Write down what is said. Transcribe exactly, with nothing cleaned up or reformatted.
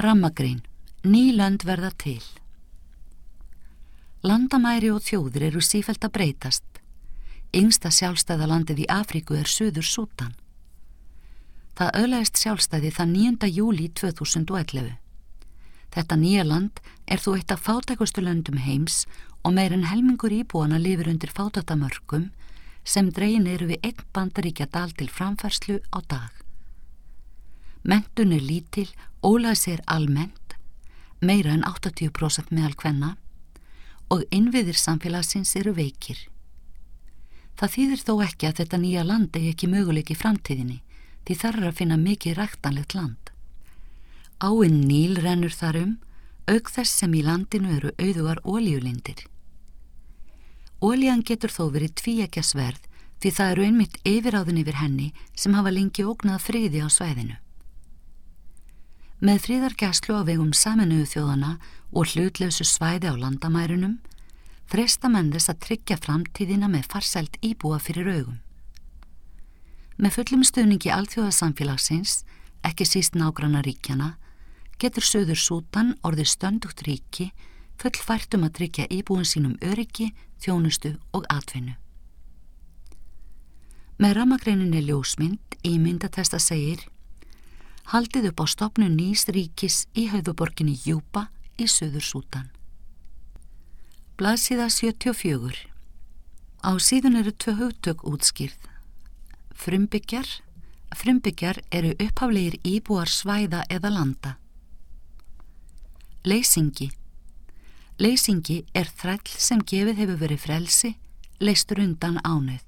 Rammagrein. Ný lönd verða til. Landamæri og þjóðir eru sífellt að breytast. Yngsta sjálfstæða landið í Afríku er Suður Súdan. Það öðlaðist sjálfstæði þann níunda júlí tvö þúsund og ellefu. Þetta nýja land er þó eitt af fátækustu löndum heims og meir en helmingur íbúana lifir undir fátæktamörkum sem dregin eru við einn bandaríkjadal til framfærslu á dag. Menntun er lítil, ólæsi er almennt, meira en áttatíu prósent meðal kvenna og innviðir samfélagsins eru veikir. Það þýðir þó ekki að þetta nýja land eigi ekki möguleik í framtíðinni, því þar er að finna mikið ræktanlegt land. Áin Níl rennur þar um, auk þess sem í landinu eru auðugar olíulindir. Olían getur þó verið tvíeggja sverð því það eru einmitt yfirráðin yfir henni sem hafa lengi ógnað friði á svæðinu. Með friðargæslu á vegum Sameinuðu þjóðanna og hlutlausu svæði á landamærunum freista menn þess að tryggja framtíðina með farsæld íbúa fyrir augum. Með fullum stuðningi alþjóðasamfélagsins, ekki síst nágranna ríkjana, getur Suður Súdan orðið stöndugt ríki fullfært um að tryggja íbúin sínum öryggi, þjónustu og atvinnu. Með rammagreininni ljósmynd í myndatexta segir: Haldið upp á stofnun nýs ríkis í höfuðborginni Júba í Suður Súdan. Blaðsíða sjötíu og fjögur. Á síðun eru tvö hugtök útskýrð. Frumbyggjar. Frumbyggjar eru upphaflegir íbúar svæða eða landa. Leysingi. Leysingi er þræll sem gefið hefur verið frelsi, leystur undan ánauð.